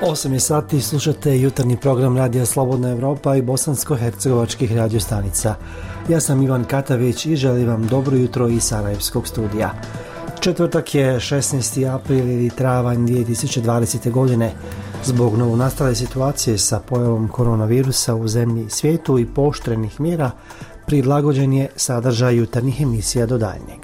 8 je sati, slušate jutarnji program Radija Slobodna Evropa i bosansko-hercegovačkih radiostanica. Ja sam Ivan Katavić i želim vam dobro jutro iz Sarajevskog studija. Četvrtak je 16. april ili travanj 2020. godine. Zbog novonastale situacije sa pojavom koronavirusa u zemlji i svijetu i pooštrenih mjera, prilagođen je sadržaj jutarnjih emisija do daljnjeg.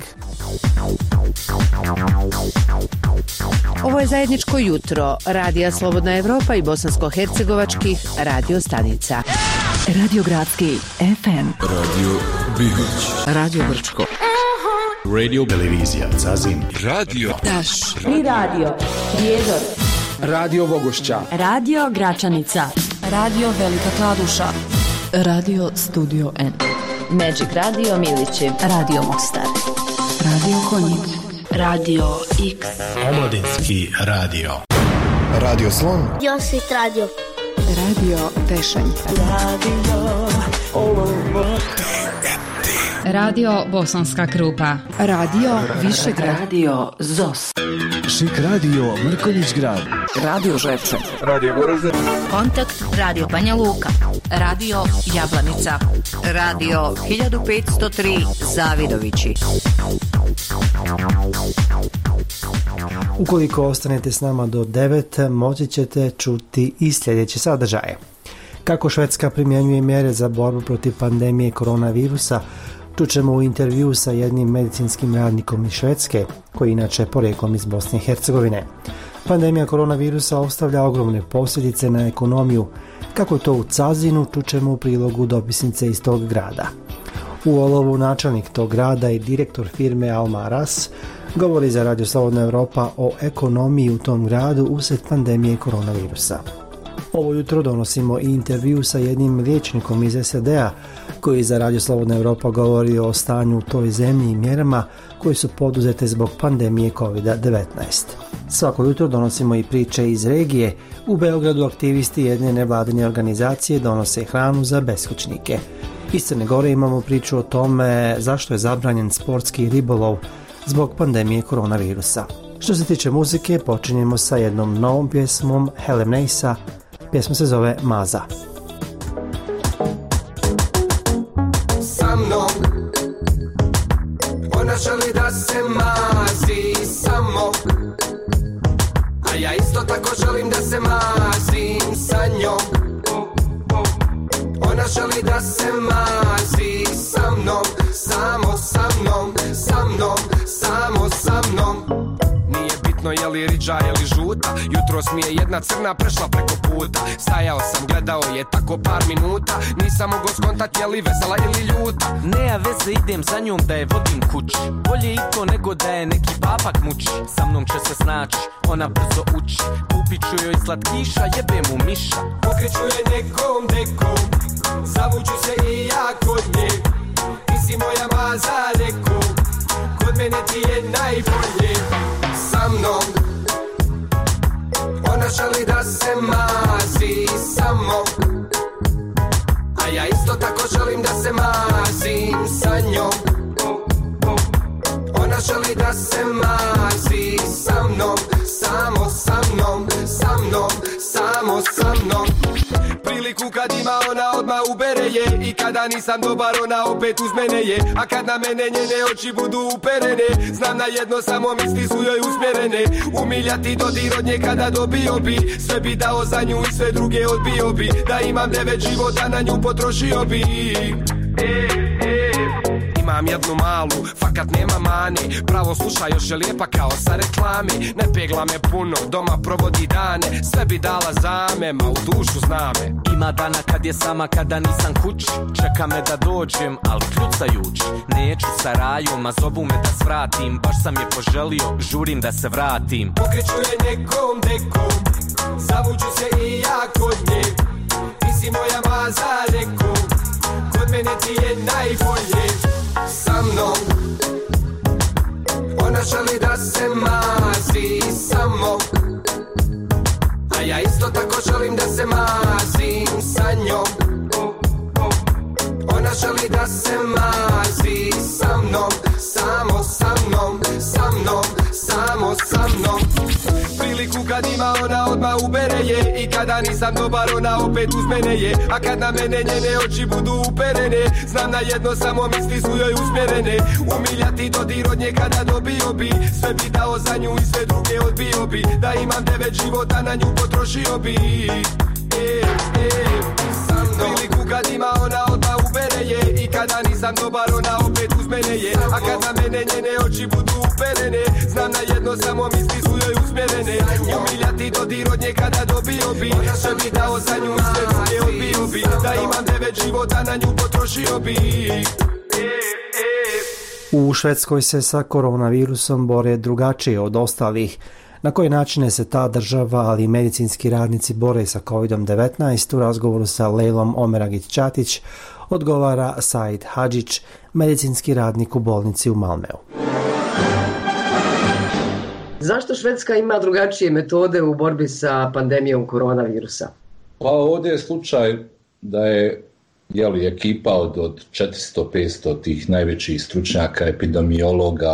Ovo je zajedničko jutro Radija Slobodna Evropa i bosansko-hercegovačkih radiostanica. Radio Gradski FM, Radio Bihoć, Radio Brčko, Radio Televizija Zazin, Radio Daš i Radio Prijedor, Radio Vogošća, Radio Gračanica, Radio Velika Kladuša, Radio Studio N, Magic Radio Milići, Radio Mostar, Radio Konjic, Radio X, Omladinski radio, Radio Slon, Josit Radio, Radio Tešanj, Radio Bosanska Krupa, Radio Višegrad, Radio Zos, Šik radio Mrkonjić Grad, Radio Žepče, Radio Goražde, Kontakt Radio Banja Luka, Radio Jablanica, Radio 1503 Zavidovići. Ukoliko ostanete s nama do 9, moći ćete čuti i sljedeće sadržaje. Kako Švedska primjenjuje mjere za borbu protiv pandemije koronavirusa, čućemo u intervju sa jednim medicinskim radnikom iz Švedske, koji inače porijeklom iz Bosne i Hercegovine. Pandemija koronavirusa ostavlja ogromne posljedice na ekonomiju. Kako to u Cazinu, čućemo u prilogu dopisnice iz tog grada. U Olovu načelnik tog grada i direktor firme Almaras govori za Radio Slobodna Evropa o ekonomiji u tom gradu usred pandemije koronavirusa. Ovo jutro donosimo i intervju sa jednim liječnikom iz SAD-a koji za Radio Slobodna Evropa govori o stanju u toj zemlji i mjerama koje su poduzete zbog pandemije COVID-19. Svako jutro donosimo i priče iz regije. U Beogradu aktivisti jedne nevladine organizacije donose hranu za beskućnike. Iz Crne Gore imamo priču o tome zašto je zabranjen sportski ribolov zbog pandemije koronavirusa. Što se tiče muzike, počinjemo sa jednom novom pjesmom Helen Neisa. Pjesma se zove Maza. Sa mnom ona želi da se mazi samo, a ja isto tako želim da se mazim sa njom. Ona želi da se mazi sa mnom, samo sa mnom, sa mnom, samo sa mnom. Nije bitno je li riđa ili žuta, jutros mi je jedna crna prešla preko puta. Stajao sam, gledao je tako par minuta, nisam mogao skontat je li vesela ili ljuta. Nema veze, idem za njom da je vodim kući, bolje i to nego da je neki papak muči. Sa mnom će se snaći, ona brzo uči, kupit ću joj slatkiša, jebem u miša. Pokreću je nekom dekom, zavuću se i ja kod nje. Ti si moja maza reko, kod mene ti je najbolje. Sa mnom ona želi da se mazi samo, a ja isto tako želim da se mazim sa njom. Ona želi da se mazi sa mnom, samo sa mnom, sa mnom, samo sa mnom. Priliku kad ima ona odmah ubere je, i kada nisam dobar ona opet uz mene je. A kad na mene njene oči budu uperene, znam na jedno samo misli su joj usmjerene. Umiljati dodir od nje kada dobio bi, sve bi dao za nju i sve druge odbio bi. Da imam 9 života na nju potrošio bi. Imam jednu malu, fakat nema mani, pravo sluša još je lijepa kao sa reklame. Ne pegla me puno, doma provodi dane, sve bi dala za me, ma u dušu zna me. Ima dana kad je sama, kada nisam kući, čeka me da dođem, al kljucajući. Neću sa rajom, a zovu me da svratim, baš sam je poželio, žurim da se vratim. Pokreću je nekom dekom, zavuću se i ja kod nje. Ti si moja maza reko, kod mene ti je najbolje. Sa mnom ona želi da se mazi samo, a ja isto tako želim da se mazim sa njom. Ona želi da se mazi sa mnom, samo sa mnom, sa mnom, samo sa mnom. Priliku kad ima ona odmah ubere je. I kada nisam dobar ona opet uz mene je. A kad na mene njene oči budu uperene, znam na jedno samo misli su joj usmjerene. Umiljati dodir od nje kada dobio bi, sve bi dao za nju i sve druge odbio bi. Da imam 9 života na nju potrošio bi. Priliku kad ima ona odmah ubere je. I kada nisam dobar ona opet uz mene je. A kad na mene njene oči budu uperene, znam na jedno samo misli su joj usmjerene. Umiljati dodir od nje kada dobio bi, sve bi dao za nju i sve druge odbio bi. Da imam 9 života na nju potrošio bi. U Švedskoj se sa koronavirusom bore drugačije od ostalih. Na koje načine se ta država, ali i medicinski radnici bore sa COVID-19, u razgovoru sa Lejlom Omeragić-Ćatić odgovara Said Hadžić, medicinski radnik u bolnici u Malmeu. Zašto Švedska ima drugačije metode u borbi sa pandemijom koronavirusa? Pa ovdje je slučaj da je ekipa od 400-500 tih najvećih stručnjaka, epidemiologa,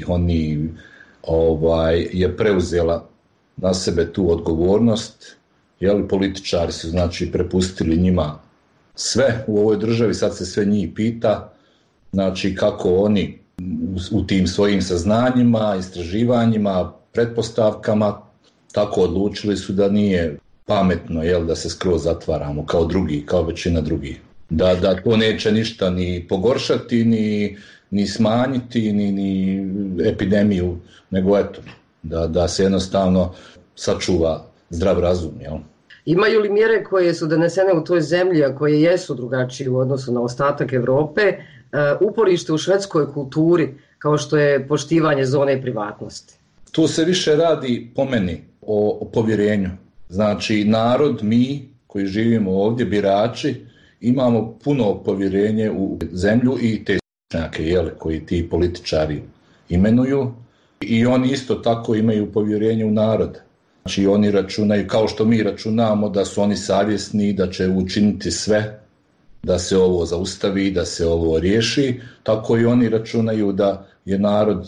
je preuzela na sebe tu odgovornost. Političari su znači prepustili njima sve u ovoj državi, sad se sve njih pita, znači kako oni u tim svojim saznanjima, istraživanjima, pretpostavkama, tako odlučili su da nije pametno da se skroz zatvaramo kao drugi, kao većina drugih. Da to neće ništa ni pogoršati, ni smanjiti, ni epidemiju, nego eto, da se jednostavno sačuva zdrav razum, jel? Imaju li mjere koje su donesene u toj zemlji, a koje jesu drugačije u odnosu na ostatak Europe, uporište u švedskoj kulturi, kao što je poštivanje zone privatnosti? Tu se više radi, po meni, o povjerenju. Znači, narod, mi koji živimo ovdje, birači, imamo puno povjerenje u zemlju i te stručnjake koji ti političari imenuju, i oni isto tako imaju povjerenje u narod. Znači oni računaju, kao što mi računamo da su oni savjesni, da će učiniti sve da se ovo zaustavi, da se ovo riješi, tako i oni računaju da je narod,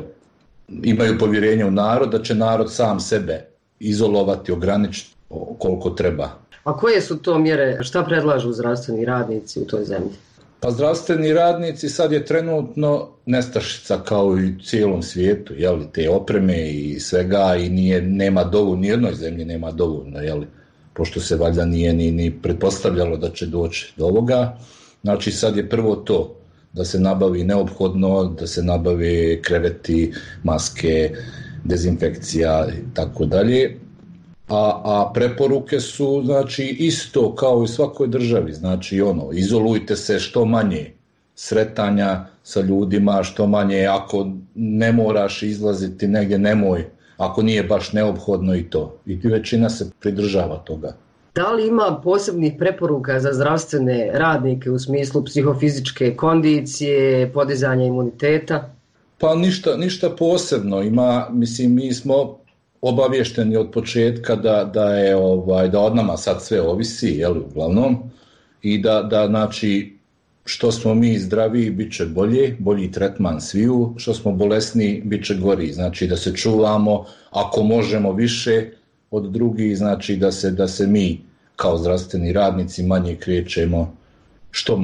imaju povjerenje u narod, da će narod sam sebe izolovati, ograničiti koliko treba. A koje su to mjere, šta predlažu zdravstveni radnici u toj zemlji? Pa zdravstveni radnici sad je trenutno nestašica kao i u cijelom svijetu, te opreme i svega, i nema dovoljno, nijednoj zemlji nema dovoljno, pošto se valjda nije ni pretpostavljalo da će doći do ovoga. Znači sad je prvo to, da se nabavi neophodno, da se nabave kreveti, maske, dezinfekcija i tako dalje. A preporuke su znači isto kao i u svakoj državi, znači izolujte se, što manje sretanja sa ljudima, što manje, ako ne moraš izlaziti negdje, nemoj, ako nije baš neophodno, i to. I većina se pridržava toga. Da li ima posebnih preporuka za zdravstvene radnike u smislu psihofizičke kondicije, podizanja imuniteta? Pa ništa posebno. Mi smo obavješteni od početka da od nama sad sve ovisi, uglavnom, i da znači što smo mi zdraviji bit će bolji tretman sviju, što smo bolesni bit će gori, znači da se čuvamo, ako možemo više od drugih, znači da se mi kao zdravstveni radnici manje krećemo, što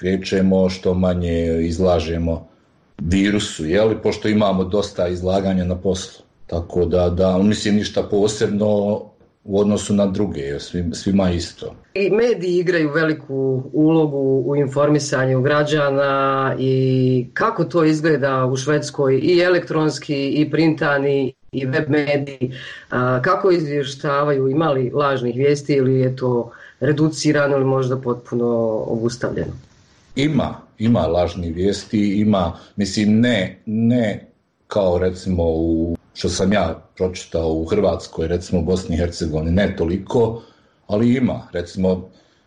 manje izlažemo virusu, pošto imamo dosta izlaganja na poslu. Tako da mislim ništa posebno u odnosu na druge, svima isto. I mediji igraju veliku ulogu u informisanju građana, i kako to izgleda u Švedskoj, i elektronski, i printani, i web mediji, kako izvještavaju, ima li lažnih vijesti ili je to reducirano ili možda potpuno obustavljeno? Ima lažnih vijesti, mislim ne kao recimo što sam ja pročitao u Hrvatskoj, recimo u Bosni i Hercegovini, ne toliko, ali ima, recimo,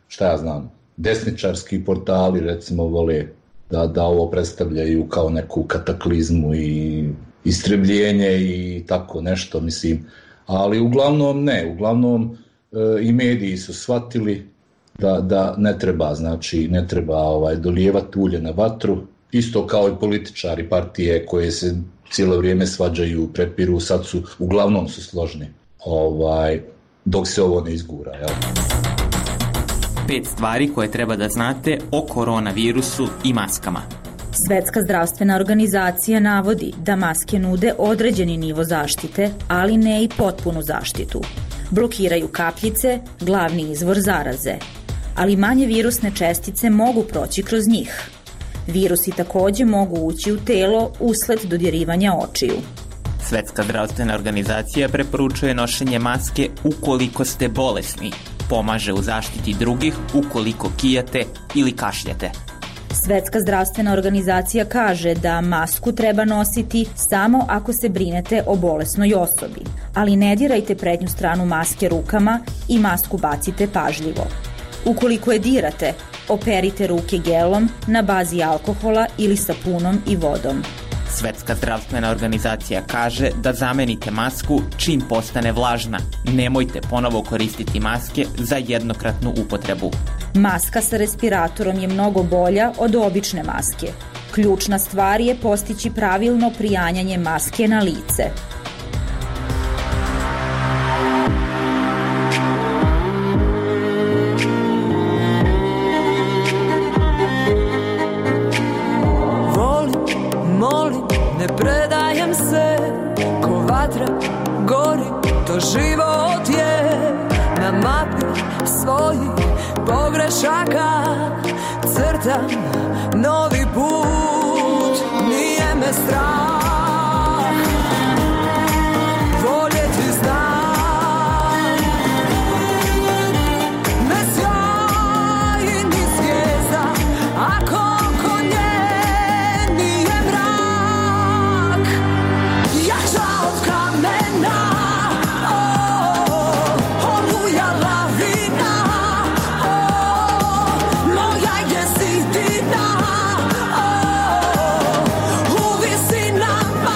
desničarski portali recimo vole da ovo predstavljaju kao neku kataklizmu i istrebljenje i tako nešto, mislim, ali uglavnom i mediji su shvatili da ne treba dolijevati ulje na vatru, isto kao i političari, partije koje se cijelo vrijeme svađaju, prepiru, uglavnom su složni. dok se ovo ne izgura. Jel? 5 stvari koje treba da znate o koronavirusu i maskama. Svetska zdravstvena organizacija navodi da maske nude određeni nivo zaštite, ali ne i potpunu zaštitu. Blokiraju kapljice, glavni izvor zaraze, ali manje virusne čestice mogu proći kroz njih. Virusi takođe mogu ući u telo usled dodirivanja očiju. Svetska zdravstvena organizacija preporučuje nošenje maske ukoliko ste bolesni. Pomaže u zaštiti drugih ukoliko kijate ili kašljete. Svetska zdravstvena organizacija kaže da masku treba nositi samo ako se brinete o bolesnoj osobi, ali ne dirajte prednju stranu maske rukama i masku bacite pažljivo. Ukoliko je dirate, operite ruke gelom na bazi alkohola ili sapunom i vodom. Svetska zdravstvena organizacija kaže da zamenite masku čim postane vlažna. Nemojte ponovo koristiti maske za jednokratnu upotrebu. Maska sa respiratorom je mnogo bolja od obične maske. Ključna stvar je postići pravilno prijanjanje maske na lice. Ne predajem se, ko vatra gori, to život je. Na mapi svojih pogrešaka crtam novi put. Nije me strah voljeti znam. Ne sjaji ni zvijezda, ako oko nje nije mrak. Jača od kamena, oluja lavina, moja je zidina, u visinama.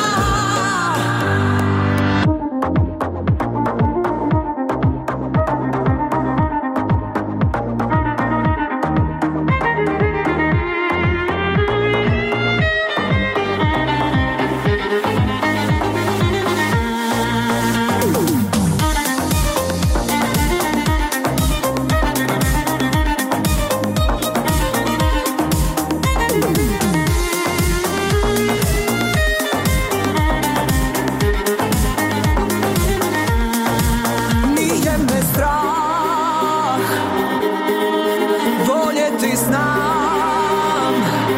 Nije me strah voljeti znam.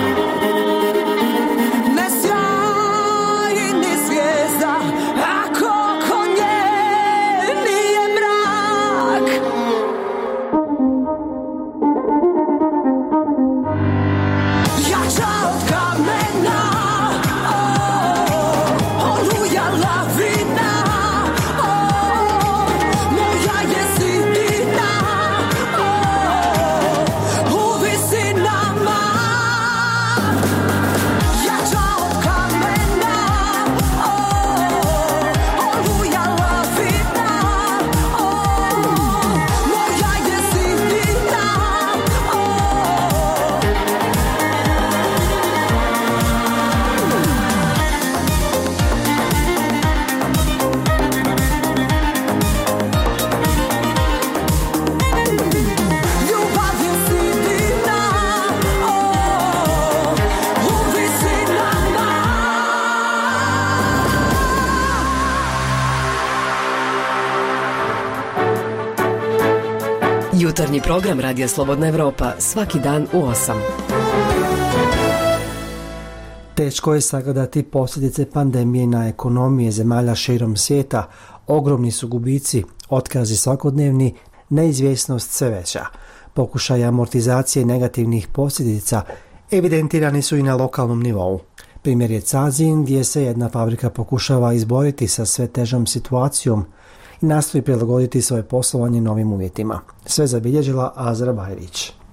Ne sjaji ni zvijezda, ako oko nje nije mrak. Jača od kamena, oluja lavina, moja je zidina, u visinama. Jača od kamena, oluja lavina, moja je zidina. Ljubav je zidina, u visinama. Jutarnji program Radija Slobodna Evropa svaki dan u 8. Teško je sagledati posljedice pandemije na ekonomije zemalja širom svijeta. Ogromni su gubici, otkazi svakodnevni, neizvjesnost sve veća. Pokušaj amortizacije negativnih posljedica evidentirani su i na lokalnom nivou. Primjer je Cazin, gdje se jedna fabrika pokušava izboriti sa sve težom situacijom i nastoji prilagoditi svoje poslovanje novim uvjetima. Sve zabilježila Azra Bajrić.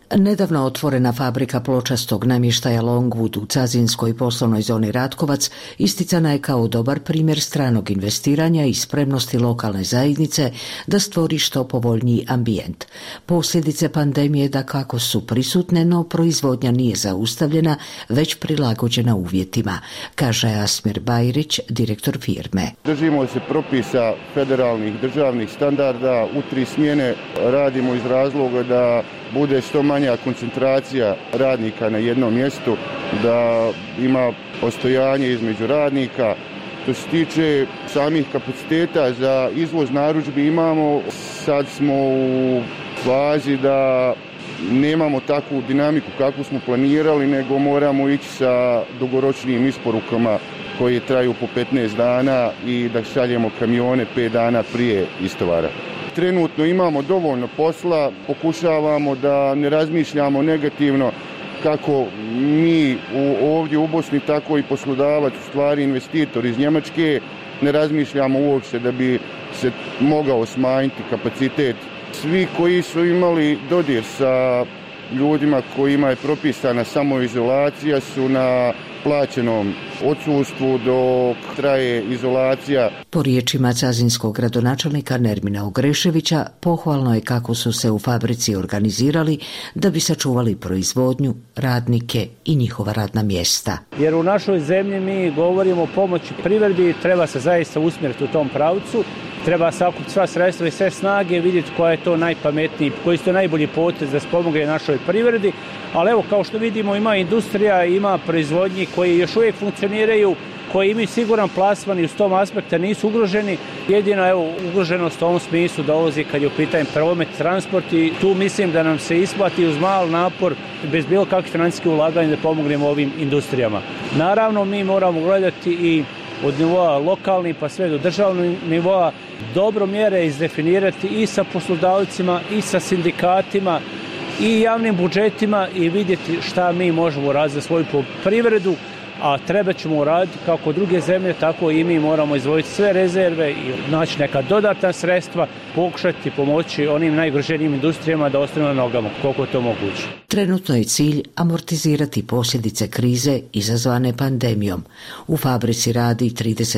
Nedavno otvorena fabrika pločastog namještaja Longwood u cazinskoj poslovnoj zoni Ratkovac isticana je kao dobar primjer stranog investiranja i spremnosti lokalne zajednice da stvori što povoljniji ambijent. Posljedice pandemije dakako su prisutne, no proizvodnja nije zaustavljena, već prilagođena uvjetima, kaže Asmir Bajrić, direktor firme. Držimo se propisa federalnih državnih standarda, u 3 smjene radimo iz razloga da bude što manja koncentracija radnika na jednom mjestu, da ima postojanje između radnika. Što se tiče samih kapaciteta za izvoz narudžbi imamo, sad smo u fazi da nemamo takvu dinamiku kakvu smo planirali, nego moramo ići sa dugoročnim isporukama koje traju po 15 dana i da šaljemo kamione 5 dana prije istovara. Trenutno imamo dovoljno posla, pokušavamo da ne razmišljamo negativno kako mi ovdje u Bosni, tako i poslodavac, u stvari investitor iz Njemačke, ne razmišljamo uopće da bi se mogao smanjiti kapacitet. Svi koji su imali dodir sa ljudima kojima je propisana samoizolacija su na plaćenom odsustvu dok traje izolacija. Po riječima cazinskog gradonačelnika Nermina Ogreševića, pohvalno je kako su se u fabrici organizirali da bi sačuvali proizvodnju, radnike i njihova radna mjesta. Jer u našoj zemlji mi govorimo o pomoći privredi, treba se zaista usmjeriti u tom pravcu. Treba sakupiti sva sredstva i sve snage, vidjeti koja je to najpametniji, koji su to najbolji potez da se pomogne našoj privredi. Ali evo, kao što vidimo, ima industrija, ima proizvodnji koji još uvijek funkcioniraju, koji imaju siguran plasman i uz tom aspekta nisu ugroženi. Jedina ugroženost u ovom smislu dolazi kad je u pitanju promet, transport i tu mislim da nam se isplati uz mal napor, bez bilo kakvih financijskih ulaganja da pomognemo ovim industrijama. Naravno, mi moramo gledati i od nivoa lokalnih pa sve do državnog nivoa dobro mjere izdefinirati i sa poslodavcima i sa sindikatima i javnim budžetima i vidjeti šta mi možemo uraditi za svoju privredu, a treba ćemo uraditi kako druge zemlje, tako i mi moramo izdvojiti sve rezerve i naći neka dodatna sredstva, pokušati pomoći onim najugroženijim industrijama da ostanu na nogama, koliko je to moguće. Trenutno je cilj amortizirati posljedice krize izazvane pandemijom. U fabrici radi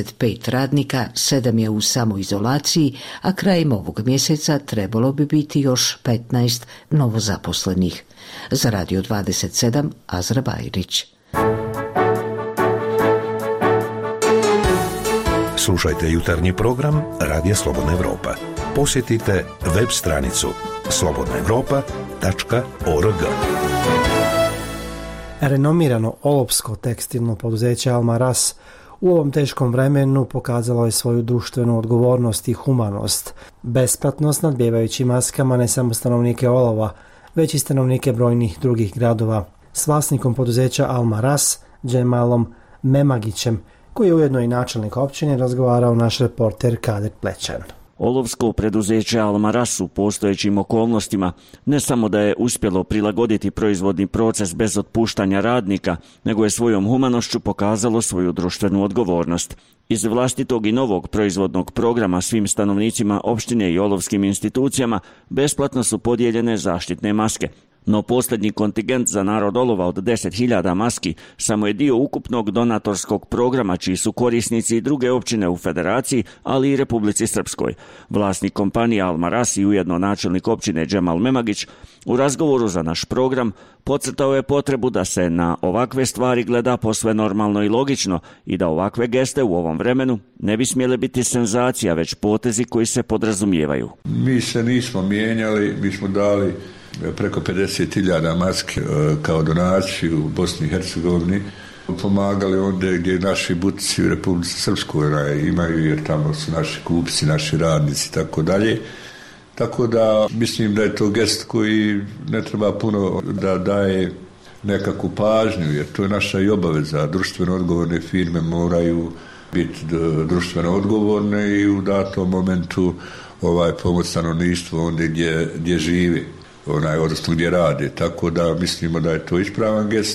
35 radnika, 7 je u samoizolaciji, a krajem ovog mjeseca trebalo bi biti još 15 novozaposlenih. Za Radio 27, Azra Bajrić. Slušajte jutarnji program Radija Slobodna Evropa. Posjetite web stranicu slobodnaevropa.org. Renomirano olopsko tekstilno poduzeće Almaraz u ovom teškom vremenu pokazalo je svoju društvenu odgovornost i humanost. Besplatnost nadbijevajući maskama ne samo stanovnike Olova, već i stanovnike brojnih drugih gradova. S vlasnikom poduzeća Almaraz, Džemalom Memagićem, koji je ujedno i načelnik općine, razgovarao naš reporter Kader Plećan. Olovsko preduzeće Almaraz u postojećim okolnostima ne samo da je uspjelo prilagoditi proizvodni proces bez otpuštanja radnika, nego je svojom humanošću pokazalo svoju društvenu odgovornost. Iz vlastitog i novog proizvodnog programa svim stanovnicima opštine i olovskim institucijama besplatno su podijeljene zaštitne maske. No posljednji kontingent za narod Olova od 10.000 maski samo je dio ukupnog donatorskog programa čiji su korisnici i druge općine u Federaciji, ali i Republici Srpskoj. Vlasnik kompanije Almaraz i ujedno načelnik općine Džemal Memagić u razgovoru za naš program podcrtao je potrebu da se na ovakve stvari gleda posve normalno i logično i da ovakve geste u ovom vremenu ne bi smjele biti senzacija, već potezi koji se podrazumijevaju. Mi se nismo mijenjali, mi smo dali preko 50.000 maske kao donaciju u Bosni i Hercegovini, pomagali onda gdje naši butici u Republici Srpskoj imaju, jer tamo su naši kupci, naši radnici i tako dalje. Tako da mislim da je to gest koji ne treba puno da daje nekakvu pažnju, jer to je naša i obaveza. Društveno odgovorne firme moraju biti društveno odgovorne i u datom momentu pomoć stanovništvu onda gdje živi, odnosno gdje rade. Tako da mislimo da je to ispravan gest.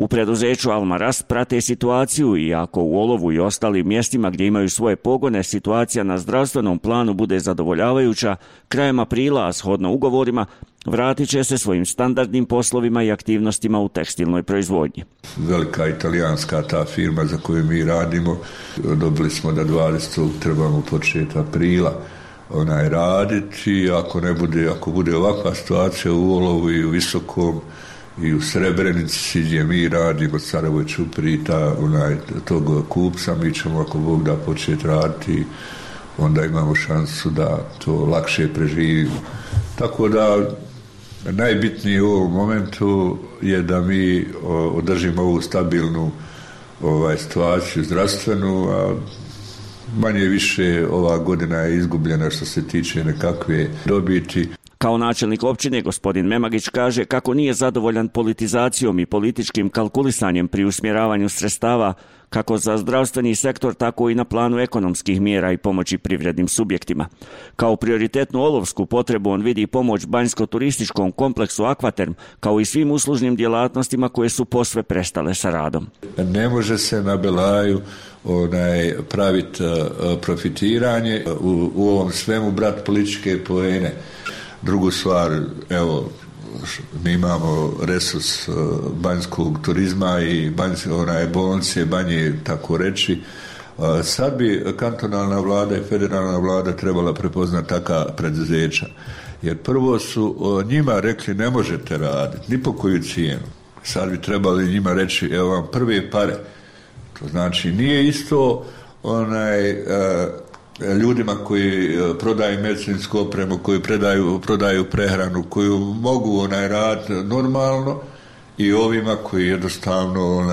U preduzeću Almaraz prate situaciju i ako u Olovu i ostalim mjestima gdje imaju svoje pogone situacija na zdravstvenom planu bude zadovoljavajuća, krajem aprila, a shodno ugovorima, vratit će se svojim standardnim poslovima i aktivnostima u tekstilnoj proizvodnji. Velika italijanska ta firma za koju mi radimo, dobili smo da 20. trebamo početi aprila raditi, ako bude ovakva situacija u Olovu i u Visokom i u Srebrenici gdje mi radimo, Sarajevo Čupri, tog kupca, mi ćemo ako Bog da početi raditi, onda imamo šansu da to lakše preživimo. Tako da najbitnije u ovom momentu je da mi održimo ovu stabilnu situaciju zdravstvenu, a manje više ova godina je izgubljena što se tiče nekakve dobiti. Kao načelnik općine, gospodin Memagić kaže kako nije zadovoljan politizacijom i političkim kalkulisanjem pri usmjeravanju sredstava kako za zdravstveni sektor, tako i na planu ekonomskih mjera i pomoći privrednim subjektima. Kao prioritetnu olovsku potrebu on vidi pomoć banjsko-turističkom kompleksu Akvaterm, kao i svim uslužnim djelatnostima koje su posve prestale sa radom. Ne može se na Belaju praviti profitiranje, u ovom svemu brat političke poene. Drugu stvar, evo, mi imamo resurs banjskog turizma i bolnice, banje, tako reći. Sad bi kantonalna vlada i federalna vlada trebala prepoznati taka preduzeća. Jer prvo su njima rekli ne možete raditi, ni po koju cijenu. Sad bi trebali njima reći evo vam prve pare. To znači nije isto ljudima koji prodaju medicinsku opremu, koji prodaju prehranu, koju mogu raditi normalno, i ovima koji jednostavno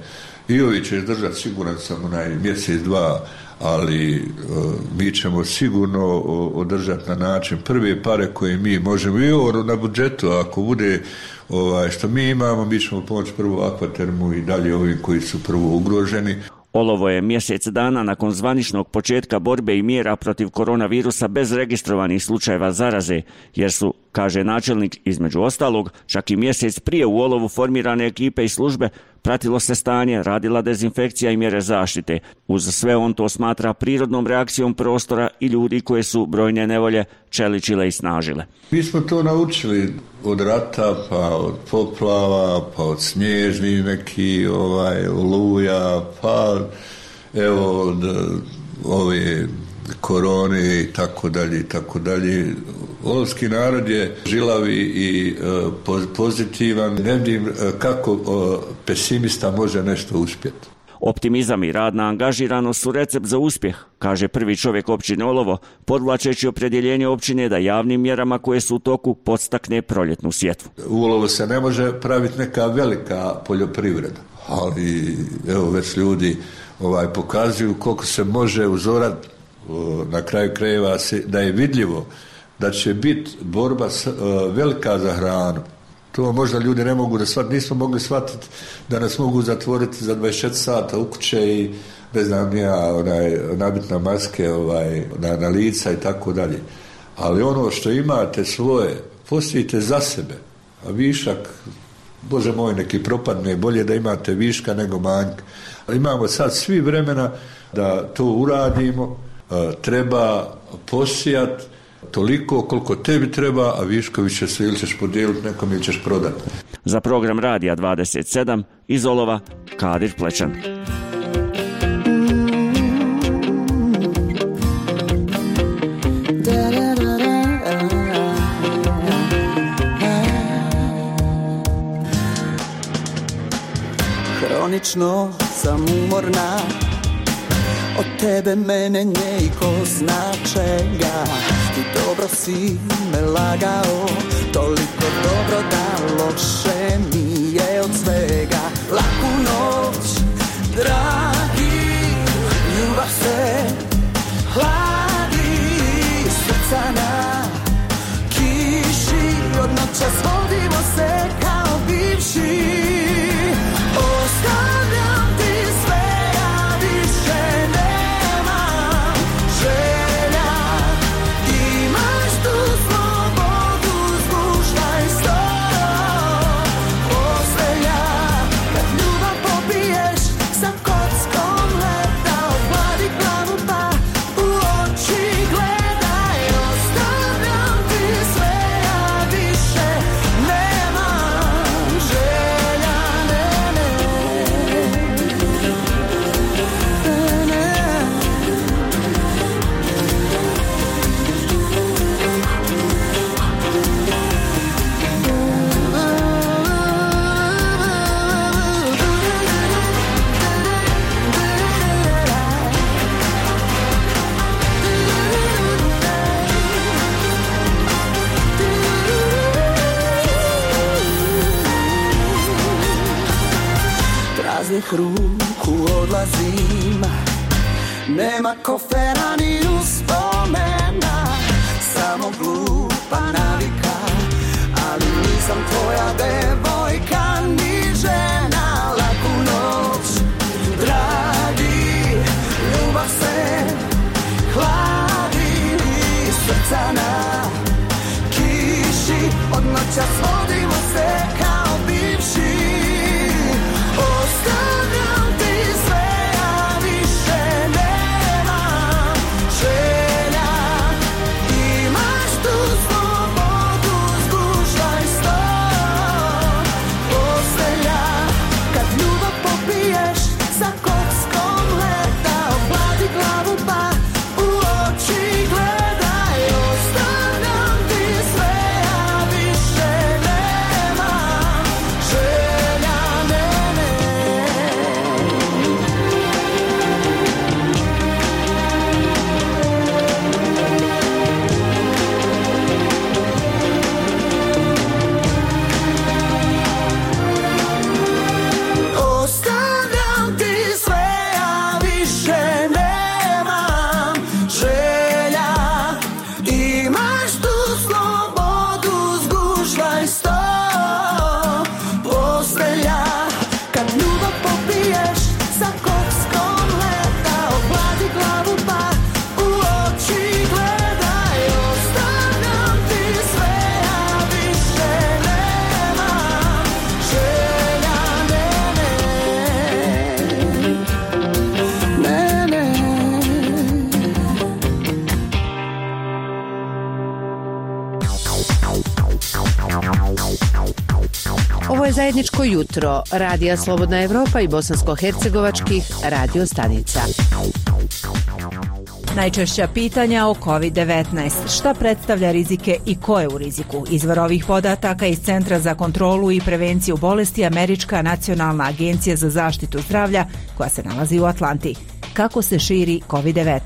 i ovi će izdržati, siguran sam, mjesec, dva, ali mi ćemo sigurno održati na način prve pare koje mi možemo, i ovo na budžetu, ako bude što mi imamo, mi ćemo pomoći prvo Akvatermu i dalje ovim koji su prvo ugroženi. Olovo je mjesec dana nakon zvaničnog početka borbe i mjera protiv koronavirusa bez registrovanih slučajeva zaraze, jer su, kaže načelnik, između ostalog, čak i mjesec prije u Olovu formirane ekipe i službe, pratilo se stanje, radila dezinfekcija i mjere zaštite. Uz sve on to smatra prirodnom reakcijom prostora i ljudi koje su brojne nevolje čeličile i snažile. Mi smo to naučili od rata, pa od poplava, pa od snježnih neki oluja, pa evo od ove korone i tako dalje i tako dalje. Olovski narod je žilavi i pozitivan. Ne vidim kako pesimista može nešto uspjeti. Optimizam i radna angažiranost su recept za uspjeh, kaže prvi čovjek općine Olovo, podvlačeći opredjeljenje općine da javnim mjerama koje su u toku podstakne proljetnu sjetvu. U Olovu se ne može praviti neka velika poljoprivreda, ali evo već ljudi pokazuju koliko se može uzorati, na kraju krajeva da je vidljivo da će biti borba velika za hranu. To možda ljudi ne mogu da shvatiti, nismo mogli shvatiti da nas mogu zatvoriti za 24 sata u kuće i ne znam nabiti na maske na lica i tako dalje. Ali ono što imate svoje, posijte za sebe, a višak, Bože moj, neki propadne, bolje da imate viška nego manjka. Ali imamo sad svi vremena da to uradimo, treba posijati toliko koliko tebi treba, a viškovi će se ili ćeš podijeliti nekom ili ćeš prodati. Za program Radija 27 iz Olova, Kadir Plečan. Hronično sam umorna, od tebe mene nje i ko zna čega. Ti dobro si me lagao, toliko dobro da loše mi je od svega. Laku noć, dragi, ljubav se hladi, srca na kiši, od noća svodimo se kao bivši. Ostavljam ti sve, a više nemam želja. Imaš tu slobodu, zguštaj sto postelja. praznih ruku odlazim. Nema kofera ni uspomena, samo glupa navika. Ali nisam tvoja devojka ni žena. Laku noć, dragi, ljubav se hladi iz srca na kiši. Od noća svodimo se kao bivši. Ostavljam ti sve, a više nemam želja. Imaš tu slobodu, zgušaj sto postelja. Kad ljubav popiješ sa kockom leta, opladi glavu pa u oči gledaj. Ostavljam ti sve, a više nemam želja, ne. Ostavljam ti sve, a više nemam želja. Imaš tu slobodu, zgušvaj sto postelja. Kad ljubav popiješ sa kockom leta, opladi glavu pa u oči gledaj. Ostavljam ti sve, a više nemam želja, ne. Ovo je zajedničko jutro Radija Slobodna Evropa i bosansko-hercegovačkih radio stanica. Najčešća pitanja o COVID-19. Šta predstavlja rizike i ko je u riziku? Izvor ovih podataka iz Centra za kontrolu i prevenciju bolesti Američka nacionalna agencija za zaštitu zdravlja koja se nalazi u Atlanti. Kako se širi COVID-19?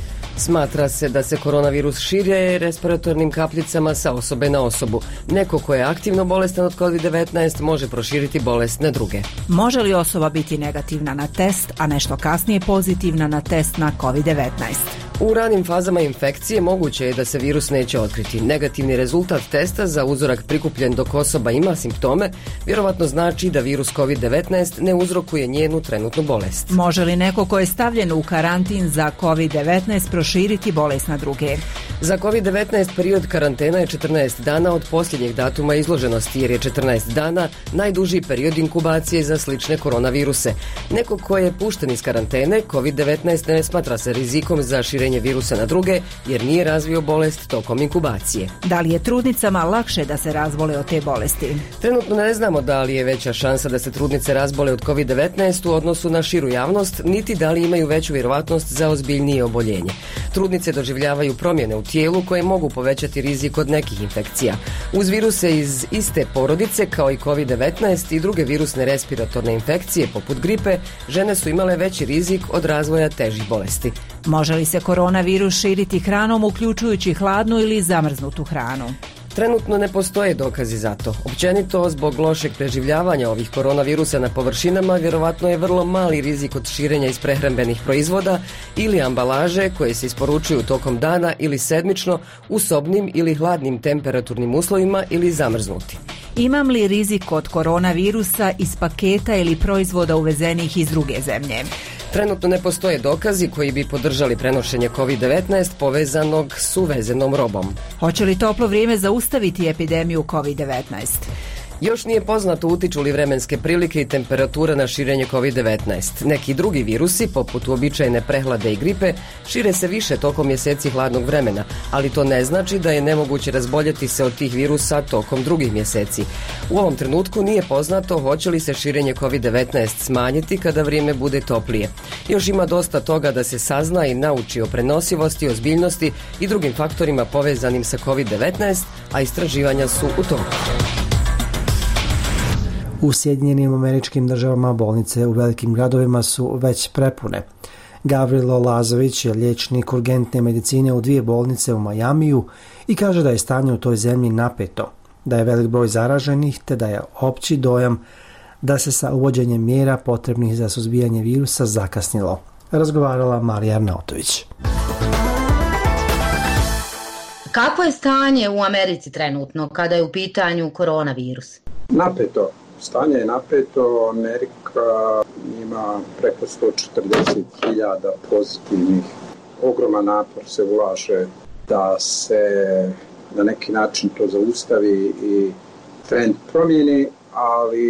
Smatra se da se koronavirus širi respiratornim kapljicama sa osobe na osobu. Neko ko je aktivno bolestan od COVID-19 može proširiti bolest na druge. Može li osoba biti negativna na test, a nešto kasnije pozitivna na test na COVID-19? U ranim fazama infekcije moguće je da se virus neće otkriti. Negativni rezultat testa za uzorak prikupljen dok osoba ima simptome vjerovatno znači da virus COVID-19 ne uzrokuje njenu trenutnu bolest. Može li neko ko je stavljen u karantin za COVID-19 proširiti bolest na druge? Za COVID-19 period karantena je 14 dana od posljednjeg datuma izloženosti, jer je 14 dana najduži period inkubacije za slične koronaviruse. Neko ko je pušten iz karantene, COVID-19 ne smatra se rizikom za širenje virusa na druge, jer nije razvio bolest tokom inkubacije. Da li je trudnicama lakše da se razbole od te bolesti? Trenutno ne znamo da li je veća šansa da se trudnice razbole od COVID-19 u odnosu na širu javnost, niti da li imaju veću vjerovatnost za ozbiljnije oboljenje. Trudnice doživljavaju promjene u tijelu koje mogu povećati rizik od nekih infekcija. Uz viruse iz iste porodice kao i COVID-19 i druge virusne respiratorne infekcije poput gripe, žene su imale veći rizik od razvoja težih bolesti. Može li se koronavirus širiti hranom uključujući hladnu ili zamrznutu hranu? Trenutno ne postoje dokazi za to. Općenito, zbog lošeg preživljavanja ovih koronavirusa na površinama, vjerovatno je vrlo mali rizik od širenja iz prehrambenih proizvoda ili ambalaže koje se isporučuju tokom dana ili sedmično u sobnim ili hladnim temperaturnim uslovima ili zamrznuti. Imam li rizik od koronavirusa iz paketa ili proizvoda uvezenih iz druge zemlje? Trenutno ne postoje dokazi koji bi podržali prenošenje COVID-19 povezanog s uvezenom robom. Hoće li toplo vrijeme zaustaviti epidemiju COVID-19? Još nije poznato utiču li vremenske prilike i temperatura na širenje COVID-19. Neki drugi virusi, poput uobičajene prehlade i gripe, šire se više tokom mjeseci hladnog vremena, ali to ne znači da je nemoguće razboljeti se od tih virusa tokom drugih mjeseci. U ovom trenutku nije poznato hoće li se širenje COVID-19 smanjiti kada vrijeme bude toplije. Još ima dosta toga da se sazna i nauči o prenosivosti, ozbiljnosti i drugim faktorima povezanim sa COVID-19, a istraživanja su u toku. U Sjedinjenim Američkim Državama bolnice u velikim gradovima su već prepune. Gavrilo Lazović je liječnik urgentne medicine u 2 bolnice u Majamiju i kaže da je stanje u toj zemlji napeto, da je velik broj zaraženih te da je opći dojam da se sa uvođenjem mjera potrebnih za suzbijanje virusa zakasnilo. Razgovarala Marija Arnautović. Kako je stanje u Americi trenutno kada je u pitanju koronavirus? Napeto. Stanje je napeto. Amerika ima preko 140.000 pozitivnih. Ogroman napor se ulaže da se na neki način to zaustavi i trend promijeni, ali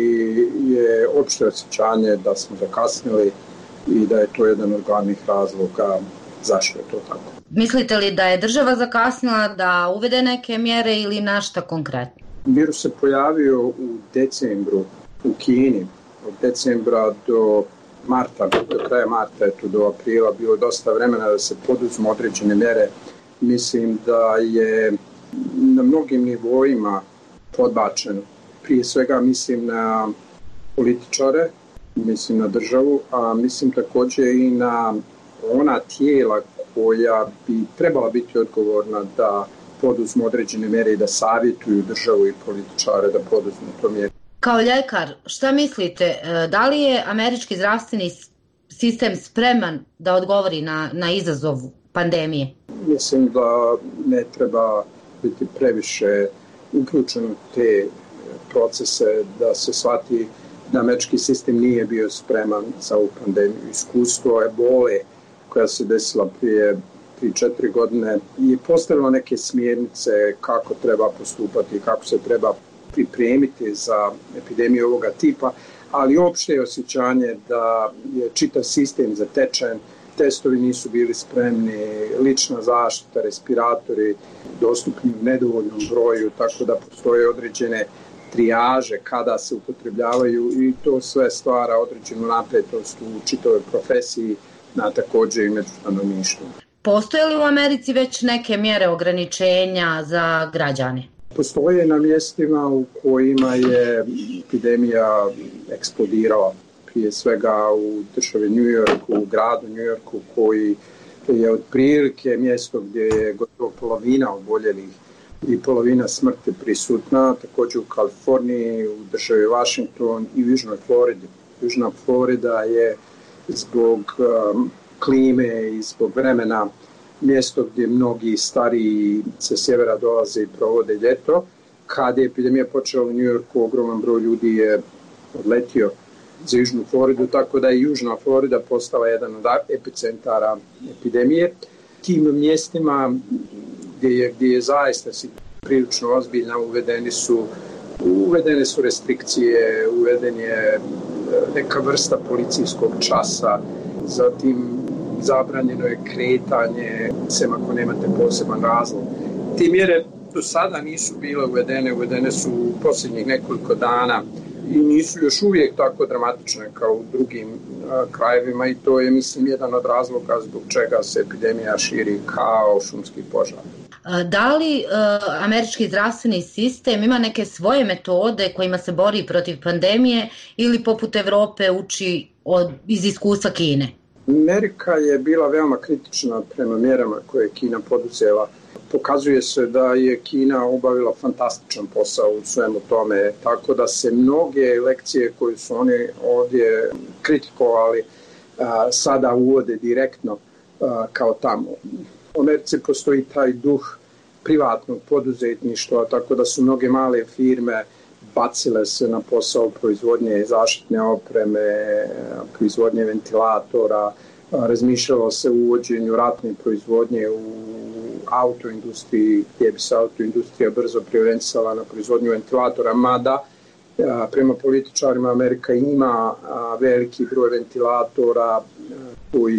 je opšte osjećanje da smo zakasnili i da je to jedan od glavnih razloga zašto je to tako. Mislite li da je država zakasnila da uvede neke mjere ili na šta konkretno? Virus se pojavio u decembru u Kini. Od decembra do marta, do kraja marta, do aprila bilo dosta vremena da se poduzmu određene mjere. Mislim da je na mnogim nivoima podbačeno. Prije svega mislim na političare, mislim na državu, a mislim također i na ona tijela koja bi trebala biti odgovorna da poduzmu određene mjere i da savjetuju državu i političare da poduzmu to mjere. Kao ljekar, šta mislite, da li je američki zdravstveni sistem spreman da odgovori na izazov pandemije? Mislim da ne treba biti previše uključen u te procese, da se shvati da američki sistem nije bio spreman za ovu pandemiju. Iskustvo ebole koja se desila prije 3-4 godine je postavilo neke smjernice kako treba postupati, kako se treba pripremiti za epidemiju ovoga tipa, ali opšte je osjećanje da je čitav sistem zatečen, testovi nisu bili spremni, lična zaštita, respiratori dostupni u nedovoljnom broju, tako da postoje određene trijaže kada se upotrebljavaju i to sve stvara određenu napetost u čitavoj profesiji, na također i među stanovništvom. Postoje li u Americi već neke mjere ograničenja za građane? Postoje na mjestima u kojima je epidemija eksplodirala. Prije svega u državi New Yorku, u gradu New Yorku koji je otprilike mjesto gdje je gotovo polovina oboljelih i polovina smrti prisutna, također u Kaliforniji, u državi Washington i u Južnoj Floridi. Južna Florida je zbog klime i zbog vremena mjesto gdje mnogi stariji sa sjevera dolaze i provode ljeto. Kad je epidemija počela u New Yorku, ogroman broj ljudi je odletio za Južnu Floridu, tako da je Južna Florida postala jedan od epicentara epidemije. Tim mjestima gdje je zaista prilično ozbiljna uvedene su restrikcije, uveden je neka vrsta policijskog časa, zatim zabranjeno je kretanje, sem ako nemate poseban razlog. Te mjere do sada nisu bile uvedene su u posljednjih nekoliko dana i nisu još uvijek tako dramatične kao u drugim krajevima i to je, mislim, jedan od razloga zbog čega se epidemija širi kao šumski požar. Da li američki zdravstveni sistem ima neke svoje metode kojima se bori protiv pandemije ili poput Evrope uči iz iskustva Kine? Amerika je bila veoma kritična prema mjerama koje je Kina poduzela. Pokazuje se da je Kina obavila fantastičan posao u svemu tome, tako da se mnoge lekcije koje su oni ovdje kritikovali sada uvode direktno kao tamo. U Americi postoji taj duh privatnog poduzetništva, tako da su mnoge male firme bacile se na posao proizvodnje zaštitne opreme, proizvodnje ventilatora, razmišljalo se o uvođenju ratne proizvodnje u autoindustriji, gdje bi se autoindustrija brzo preorijentisala na proizvodnju ventilatora, mada prema političarima Amerika ima veliki broj ventilatora koji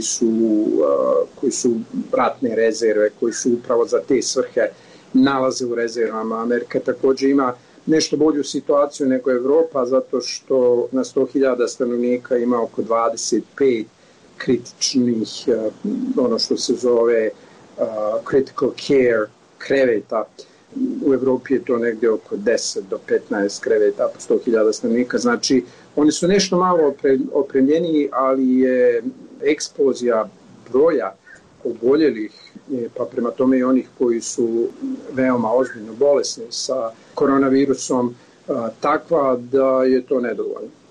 su ratne rezerve, koji su upravo za te svrhe nalaze u rezervama. Amerika također ima nešto bolju situaciju nego Evropa, zato što na 100.000 stanovnika ima oko 25 kritičnih, ono što se zove critical care kreveta. U Evropi je to negdje oko 10 do 15 kreveta po 100.000 stanovnika. Znači, oni su nešto malo opremljeniji, ali je eksplozija broja oboljelih, pa prema tome i onih koji su veoma ozbiljno bolesni sa koronavirusom, takva da je to nedovoljno.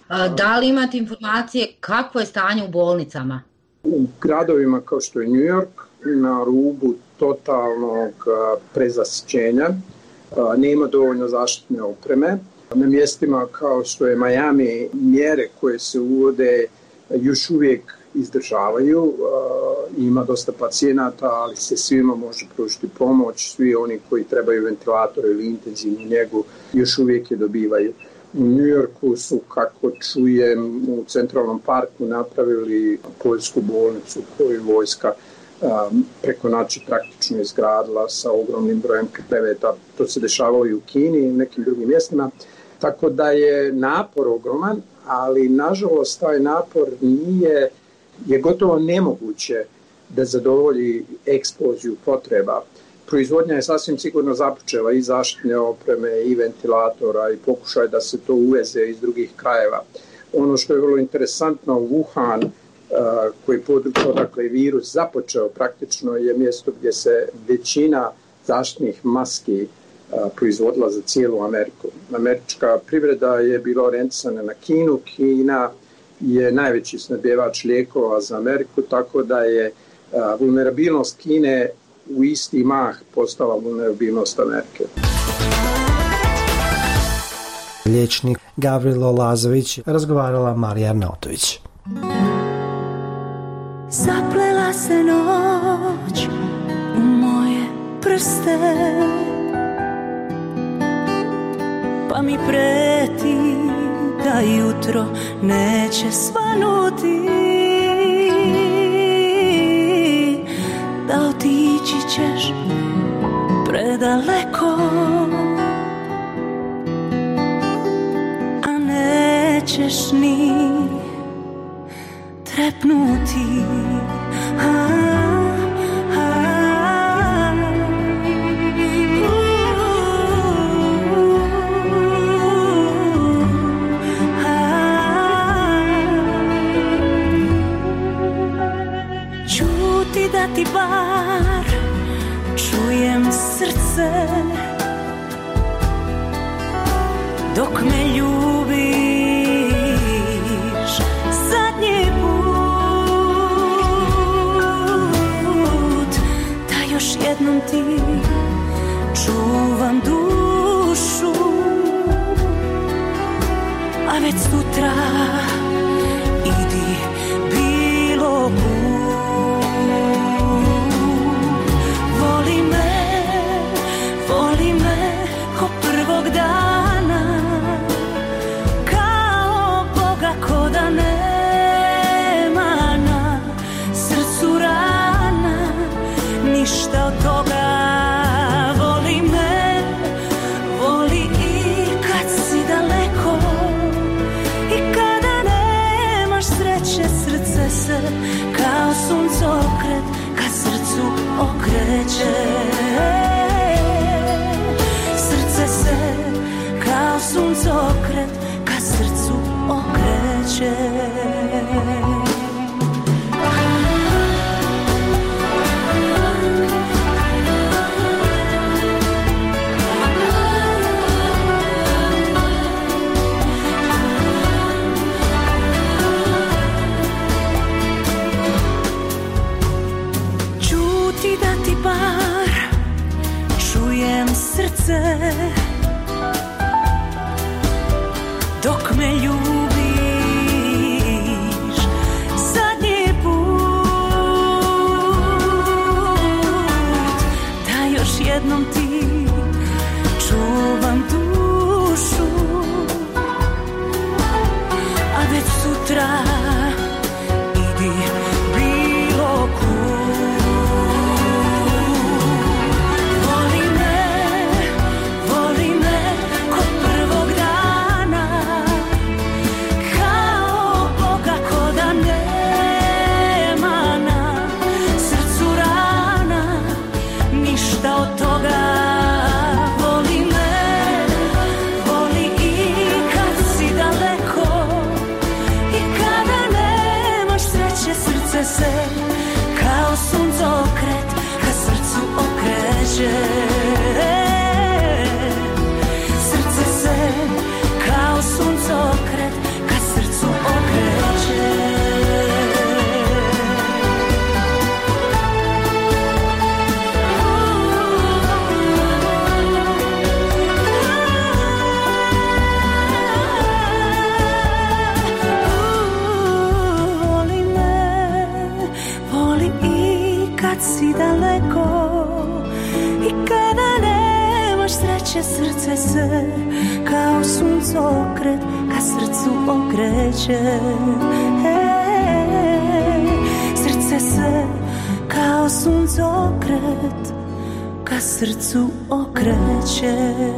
Da li imate informacije kakvo je stanje u bolnicama? U gradovima kao što je New York na rubu totalnog prezasićenja, nema dovoljno zaštitne opreme. Na mjestima kao što je Miami mjere koje se uvode još uvijek izdržavaju, ima dosta pacijenata, ali se svima može pružiti pomoć, svi oni koji trebaju ventilator ili intenzivnu njegu još uvijek je dobivaju. U New Yorku su, kako čujem, u Centralnom parku napravili poljsku bolnicu koju vojska preko noći praktično izgradila sa ogromnim brojem kreveta. To se dešavalo i u Kini i nekim drugim mjestima. Tako da je napor ogroman, ali nažalost taj napor je gotovo nemoguće da zadovolji eksploziju potreba. Proizvodnja je sasvim sigurno započela i zaštitne opreme i ventilatora i pokušaj da se to uveze iz drugih krajeva. Ono što je vrlo interesantno, Wuhan, koji je područje odakle je virus započeo, praktično je mjesto gdje se većina zaštitnih maski proizvodila za cijelu Ameriku. Američka privreda je bila orijentisana na Kinu. Kina je najveći snabdjevač lijekova za Ameriku, tako da je vulnerabilnost Kine u isti mah postala vulnerabilnost Amerike. Liječnik Gavrilo Lazović, razgovarala Marija Arnautović. Zaplela se noć u moje prste, pa mi preti da jutro neće svanuti, da otići ćeš predaleko, a nećeš ni trepnuti. Čuti da ti bar čujem srce dok me ljubiš zadnji put, da još jednom ti čuvam dušu, a već sutra idi bilo kud. Voli me ko prvog dana, kao Boga ko da nema na srcu rana, ništa od toga. Voli me, voli i kad si daleko, i kada nemaš sreće, srce se kao suncokret ka srcu okreće. Srce se kao suncokret ka srcu okreće. Čuti da ti bar čujem srce dok me ljubiš zadnji put, da još jednom ti čuvam dušu, a već sutra idi bilo kud. Voli me ko prvog dana, kao Boga ko da nema na srcu rana, ništa od toga. Voli me, voli i kad si daleko, i kada nemaš sreće, srce se kao suncokret ka srcu okreće. Srce se kao suncokret ka srcu kreće srce se kao suncokret ka srcu okreće. Srce se kao suncokret ka srcu okreće.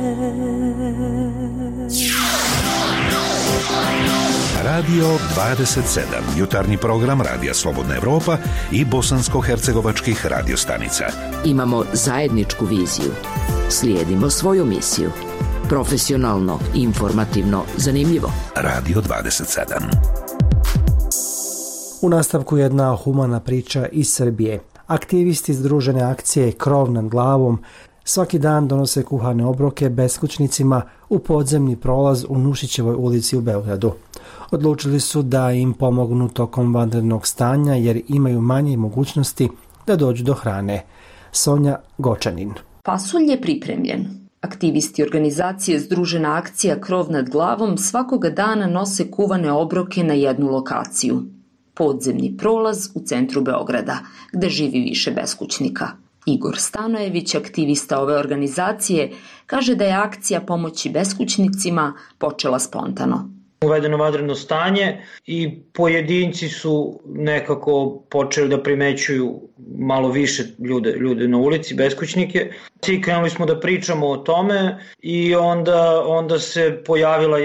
Radio 27, jutarnji program Radija Slobodna Evropa i bosansko-hercegovačkih radiostanica. Imamo zajedničku viziju. Slijedimo svoju misiju. Profesionalno, informativno, zanimljivo. Radio 27. U nastavku jedna humana priča iz Srbije. Aktivisti Združene akcije Krov nad glavom svaki dan donose kuhane obroke beskućnicima u podzemni prolaz u Nušićevoj ulici u Beogradu. Odlučili su da im pomognu tokom vanrednog stanja jer imaju manje mogućnosti da dođu do hrane. Sonja Gočanin. Pasulj je pripremljen. Aktivisti organizacije Združena akcija Krov nad glavom svakoga dana nose kuvane obroke na jednu lokaciju. Podzemni prolaz u centru Beograda, gde živi više beskućnika. Igor Stanojević, aktivista ove organizacije, kaže da je akcija pomoći beskućnicima počela spontano. Uvedeno vanredno stanje i pojedinci su nekako počeli da primećuju malo više ljude na ulici, beskućnike. I krenuli smo da pričamo o tome i onda se pojavila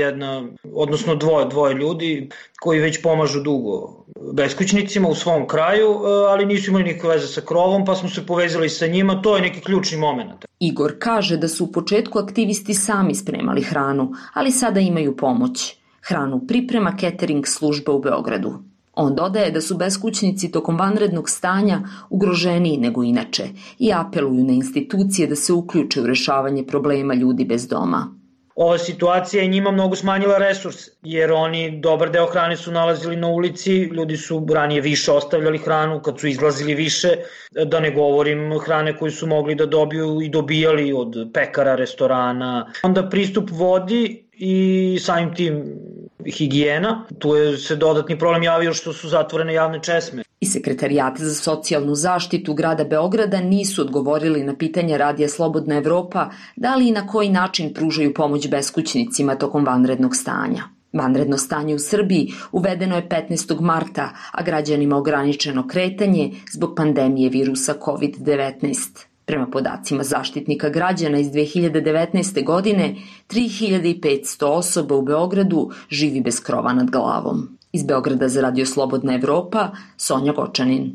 dvoje ljudi koji već pomažu dugo beskućnicima u svom kraju, ali nisu imali nikakve veze sa Krovom, pa smo se povezali sa njima. To je neki ključni moment. Igor kaže da su u početku aktivisti sami spremali hranu, ali sada imaju pomoć. Hranu priprema catering služba u Beogradu. On dodaje da su beskućnici tokom vanrednog stanja ugroženiji nego inače i apeluju na institucije da se uključe u rešavanje problema ljudi bez doma. Ova situacija je njima mnogo smanjila resurse, jer oni dobar deo hrane su nalazili na ulici, ljudi su ranije više ostavljali hranu kad su izlazili više, da ne govorim hrane koju su mogli da dobiju i dobijali od pekara, restorana. Onda pristup vodi i samim tim higijena, tu je se dodatni problem javio što su zatvorene javne česme. I Sekretarijata za socijalnu zaštitu grada Beograda nisu odgovorili na pitanje Radija Slobodna Evropa da li i na koji način pružaju pomoć beskućnicima tokom vanrednog stanja. Vanredno stanje u Srbiji uvedeno je 15. marta, a građanima ograničeno kretanje zbog pandemije virusa COVID-19. Prema podacima Zaštitnika građana iz 2019. godine, 3500 osoba u Beogradu živi bez krova nad glavom. Iz Beograda za Radio Slobodna Evropa, Sonja Gočanin.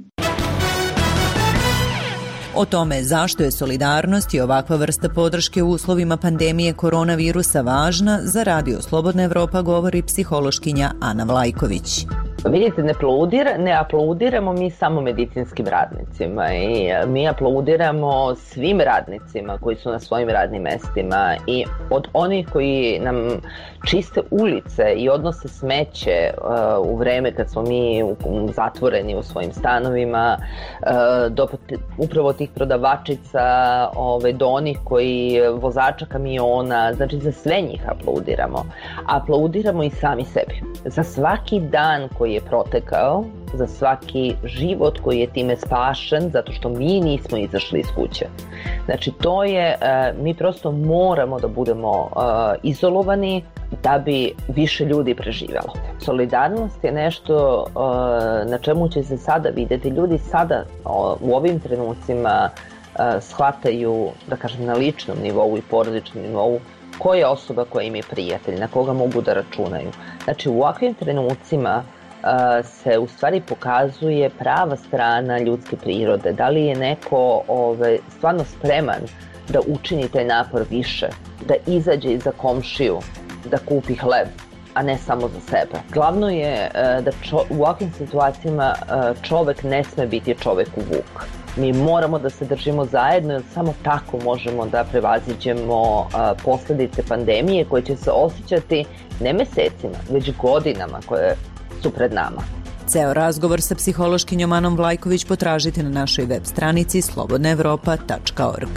O tome zašto je solidarnost i ovakva vrsta podrške u uslovima pandemije koronavirusa važna, za Radio Slobodna Evropa govori psihološkinja Ana Vlajković. Vidite, ne aplaudiramo mi samo medicinskim radnicima i mi aplaudiramo svim radnicima koji su na svojim radnim mestima i od onih koji nam čiste ulice i odnose smeće u vreme kad smo mi zatvoreni u svojim stanovima, do upravo tih prodavačica, do onih koji vozača kamiona, znači za sve njih aplaudiramo. Aplaudiramo i sami sebi. Za svaki dan koji je protekao, za svaki život koji je time spašen zato što mi nismo izašli iz kuće. Znači to je, mi prosto moramo da budemo izolovani da bi više ljudi preživjelo. Solidarnost je nešto na čemu će se sada vidjeti. Ljudi sada u ovim trenucima shvataju, da kažem, na ličnom nivou i porodičnom nivou ko je osoba koja im je prijatelj, na koga mogu da računaju. Znači u ovakvim trenucima se u stvari pokazuje prava strana ljudske prirode. Da li je neko stvarno spreman da učini taj napor više, da izađe iza komšiju, da kupi hleb, a ne samo za sebe. Glavno je da u ovakvim situacijama čovek ne sme biti čovek u vuk. Mi moramo da se držimo zajedno jer samo tako možemo da prevaziđemo posljedice pandemije koje će se osjećati ne mesecima, već godinama koje su pred nama. Ceo razgovor sa psihološkinjom Anom Vlajković potražite na našoj web stranici slobodnaevropa.org.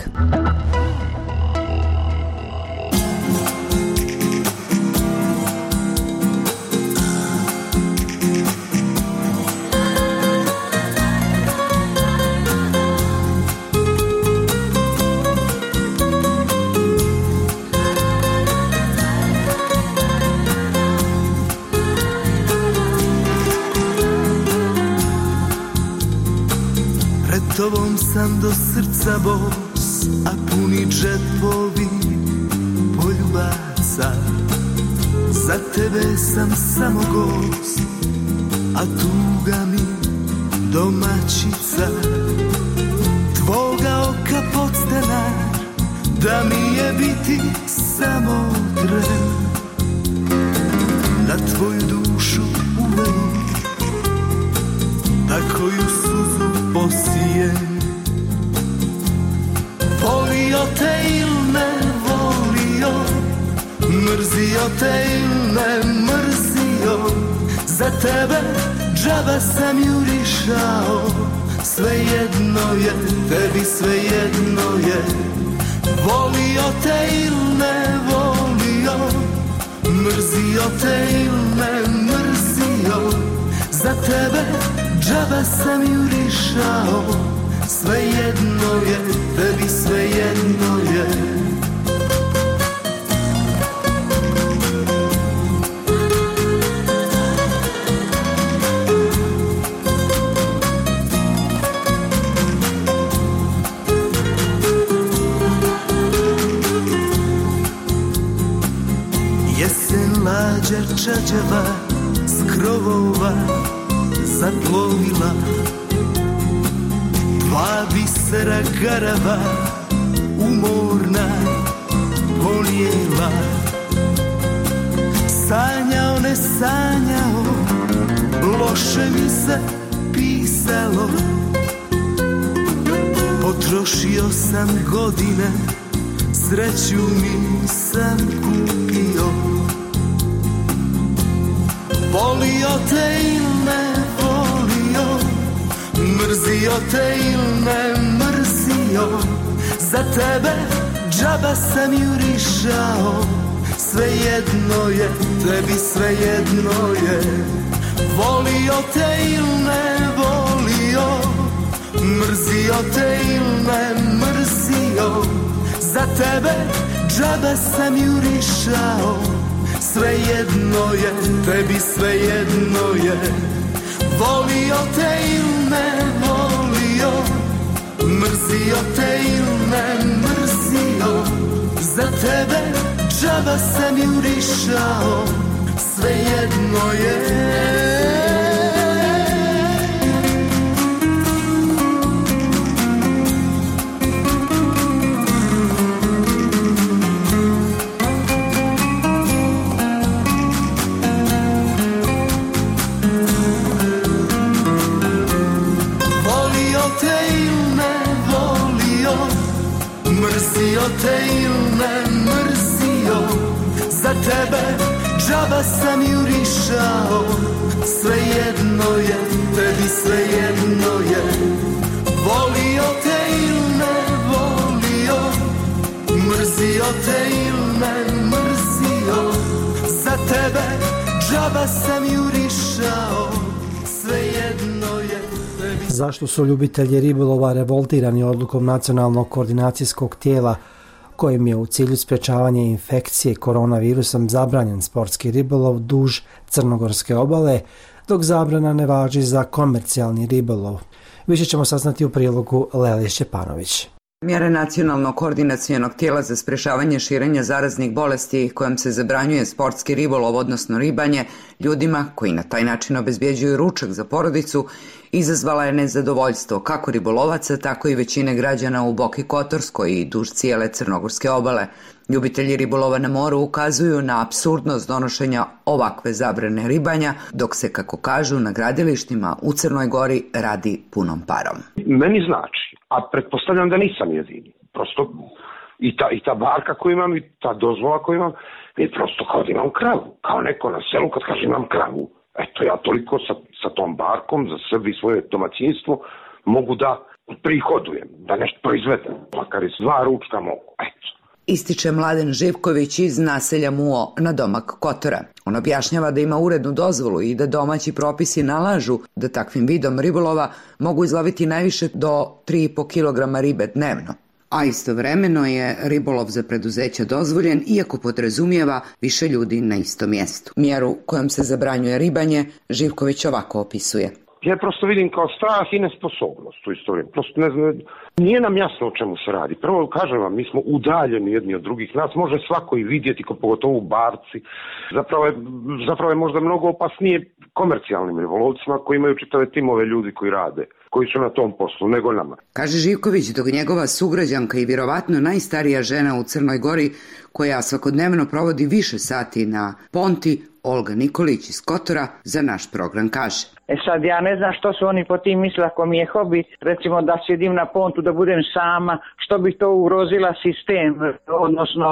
tobom sam do srca bos, a puni džepovi poljubaca. Za tebe sam samo gost, a tuga mi domaćica. Tvoga oka podstanar, da mi je biti samo tren. Na tvoju dušu uvem, da koju suzu posijem. Volio te il ne volio, mrzio te il ne mrzio. Za tebe džaba sam jurišao, svejedno je, tebi svejedno je. Volio te il ne volio, mrzio te il ne mrzio. Za tebe džaba sam jurišao, svejedno je, tebi svejedno je. Jesen lađa čađava s krovova zaplovila, dva bisera garava umorna ponijela. Sanjao ne sanjao, loše mi se pisalo. Potrošio sam godine, sreću nisam kupio. Volio te il ne volio, mrzio te il ne mrzio. Za tebe džaba sam jurišao, svejedno je, tebi svejedno je. Volio te il ne volio, mrzio te il ne mrzio. Za tebe džaba sam jurišao, svejedno je, tebi svejedno je. Volio te il ne volio, mrzio te il ne mrzio. Za tebe džaba sam jurišao, svejedno je. Mrzio te il ne mrzio. Za tebe džaba sam jurišao, svejedno je, tebi svejedno je. Volio te il ne volio, mrzio te il ne mrzio. Za tebe džaba sam jurišao, svejedno je. Zašto su ljubitelji ribolova revoltirani odlukom Nacionalnog koordinacijskog tijela kojim je u cilju sprečavanja infekcije koronavirusom zabranjen sportski ribolov duž Crnogorske obale, dok zabrana ne važi za komercijalni ribolov? Više ćemo saznati u prilogu Leli Šćepanović. Mjere Nacionalnog koordinacionog tijela za sprečavanje širenja zaraznih bolesti kojom se zabranjuje sportski ribolov, odnosno ribanje, ljudima koji na taj način obezbjeđuju ručak za porodicu, izazvala je nezadovoljstvo kako ribolovaca, tako i većine građana u Boki Kotorskoj i duž cijele Crnogorske obale. Ljubitelji ribolova na moru ukazuju na apsurdnost donošenja ovakve zabrane ribanja, dok se, kako kažu, na gradilištima u Crnoj Gori radi punom parom. Meni znači, a pretpostavljam da nisam jedini. Prosto i ta barka koju imam i ta dozvola koju imam je prosto kao da imam kravu. Kao neko na selu kad kaže imam kravu. Eto, ja toliko sa tom barkom za sebe i svoje domaćinstvo mogu da prihodujem, da nešto proizvedem. Makar iz 2 ručka mogu, eto. Ističe Mladen Živković iz naselja Muo na domak Kotora. On objašnjava da ima urednu dozvolu i da domaći propisi nalažu da takvim vidom ribolova mogu izloviti najviše do 3,5 kg ribe dnevno. A istovremeno je ribolov za preduzeća dozvoljen, iako podrazumijeva više ljudi na istom mjestu. Mjeru kojom se zabranjuje ribanje Živković ovako opisuje. Ja prosto vidim kao strah i nesposobnost u isto vrijeme. Prosto ne znam, nije nam jasno o čemu se radi. Prvo kažem vam, mi smo udaljeni jedni od drugih. Nas može svako i vidjeti, pogotovo u barci. Zapravo je možda mnogo opasnije komercijalnim ribolovcima koji imaju čitave timove ljudi koji rade, koji su na tom poslu, nego nama. Kaže Živković, dok njegova sugrađanka i vjerovatno najstarija žena u Crnoj Gori, koja svakodnevno provodi više sati na ponti, Olga Nikolić iz Kotora, za naš program kaže. Sad ja ne znam što su oni po tim misle, ako mi je hobi, recimo da sjedim na pontu, da budem sama, što bi to ugrozila sistem, odnosno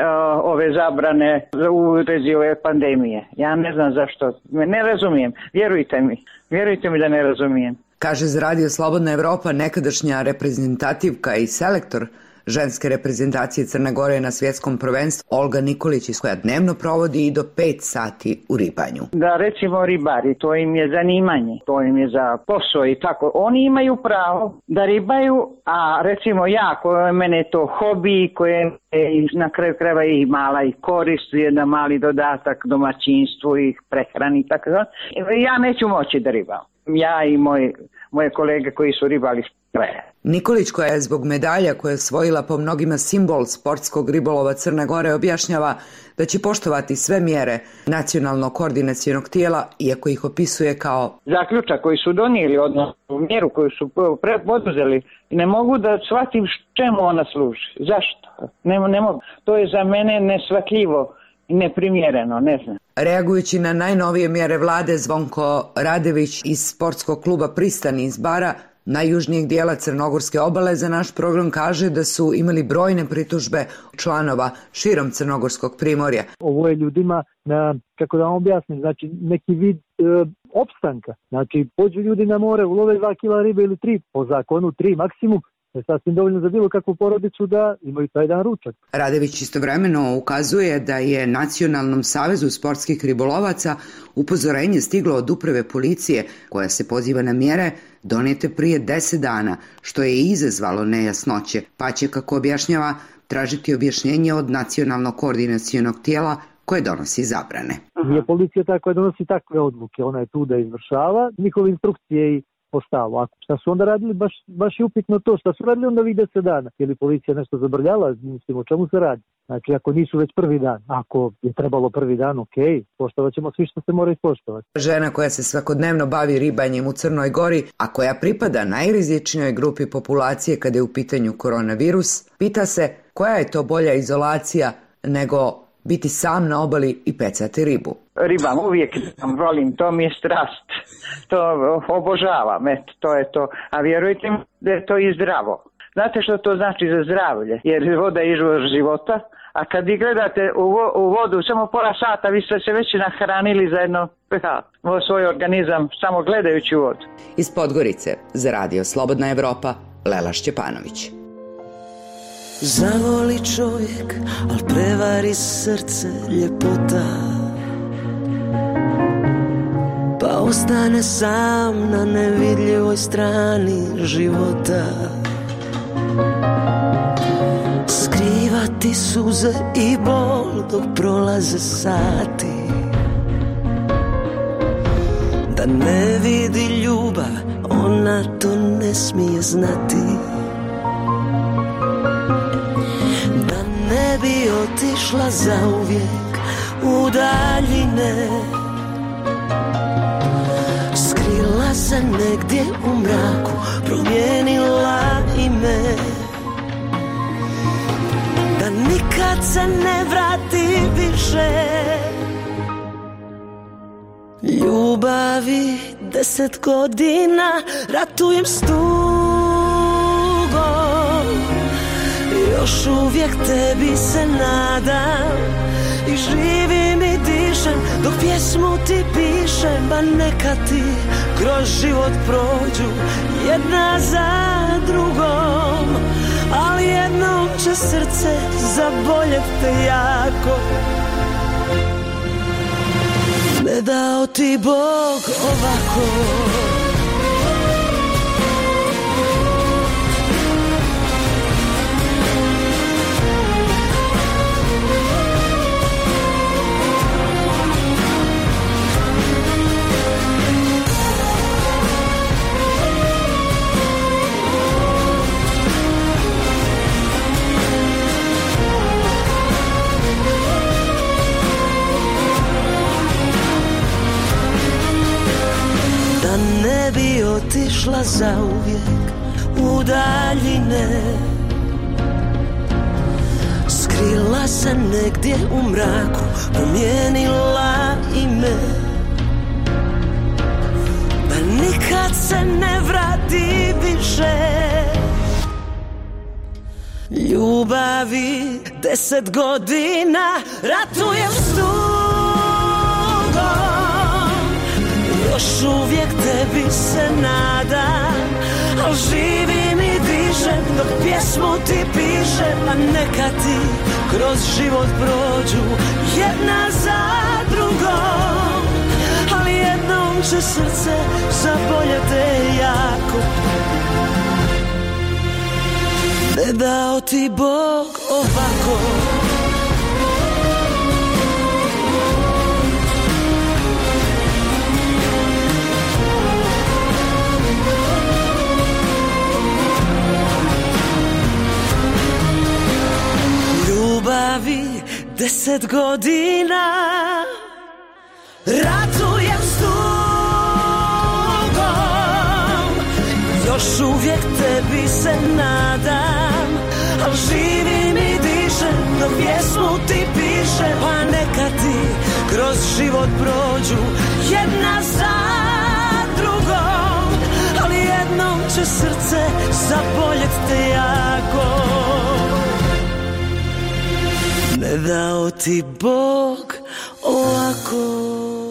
ove zabrane u vezi ove pandemije. Ja ne znam zašto, ne razumijem, vjerujte mi da ne razumijem. Kaže za Radio Slobodna Evropa nekadašnja reprezentativka i selektor ženske reprezentacije Crne Gore na svjetskom prvenstvu Olga Nikolić, koja dnevno provodi i do 5 sati u ribanju. Da, recimo ribari, to im je zanimanje, to im je za posao i tako. Oni imaju pravo da ribaju, a recimo ja, mene je to hobi, koje na kraju krajeva i mala i korist, jedan mali dodatak domaćinstvu i prehrani i tako da. Ja neću moći da ribam. Ja i moje kolege koji su ribali sve. Nikolić, koja je zbog medalja koje je osvojila po mnogima simbol sportskog ribolova Crne Gore, objašnjava da će poštovati sve mjere nacionalnog koordinacionog tijela, iako ih opisuje kao zaključak koji su donijeli, odnosno mjeru koju su poduzeli. Ne mogu da shvatim čemu ona služi. Zašto? Ne mogu. To je za mene neshvatljivo i neprimjereno, ne znam. Reagujući na najnovije mjere vlade, Zvonko Radević iz sportskog kluba Pristan iz Bara, najjužnijeg dijela Crnogorske obale, za naš program kaže da su imali brojne pritužbe članova širom Crnogorskog primorja. Ovo je ljudima, kako da vam objasnim, znači neki vid opstanka. Znači pođu ljudi na more, ulove 2 kila ribe ili 3, po zakonu 3 maksimum. Je sasvim dovoljno za bilo kakvu porodicu da imaju taj dan ručak. Radević istovremeno ukazuje da je Nacionalnom savezu sportskih ribolovaca upozorenje stiglo od uprave policije, koja se poziva na mjere donijete prije 10 dana, što je izazvalo nejasnoće, pa će, kako objašnjava, tražiti objašnjenje od Nacionalnog koordinacionog tijela koje donosi zabrane. Nije policija ta koja donosi takve odluke, ona je tu da izvršava njihove instrukcije i postalo. Šta su onda radili, baš je upitno to. Šta su radili onda ovih 10 dana? Je li policija nešto zabrljala? Mislim, o čemu se radi? Znači, ako nisu već prvi dan, ako je trebalo prvi dan, poštovat ćemo svi što se mora ispoštovati. Žena koja se svakodnevno bavi ribanjem u Crnoj Gori, a koja pripada najrizičnijoj grupi populacije kada je u pitanju koronavirus, pita se koja je to bolja izolacija nego biti sam na obali i pecati ribu. Ribam uvijek volim, to mi je strast, to obožavam, to je to, a vjerujte mi da je to i zdravo. Znate što to znači za zdravlje, jer voda je izvor života, a kad vi gledate u vodu samo pola sata, vi ste se već nahranili za jedno svoj organizam samo gledajući u vodu. Iz Podgorice za Radio Slobodna Evropa, Lela Šćepanović. Zavoli čovjek, al prevari srce ljepota, pa ostane sam na nevidljivoj strani života. Skrivati suze i bol dok prolaze sati, da ne vidi ljubav, ona to ne smije znati. Ne bi otišla zauvijek u daljine, skrila se negdje u mraku, promijenila ime, da nikad se ne vrati više. Ljubavi 10 godina ratujem s tugom, još uvijek tebi se nadam i živim i dišem dok pjesmu ti pišem, pa neka ti kroz život prođu jedna za drugom, ali jednom će srce zaboljet te jako. Ne dao ti Bog ovako. bi otišla zauvijek u daljine. Skrila se negdje u mraku, promijenila ime, pa nikad se ne vrati više. Ljubavi 10 godina ratujem s tugom, još uvijek tebi se nadam, al živim i dišem dok pjesmu ti pišem, a neka ti kroz život prođu jedna za drugom, ali jednom će srce zaboljeti jako. Ne dao ti Bog ovako. Ljubavi 10 godina ratujem s tugom, još uvijek tebi se nadam, al živim i dišem dok pjesmu ti pišem, pa neka ti kroz život prođu jedna za drugom, ali jednom će srce zaboljet te jako. Ne dao ti Bog ovako.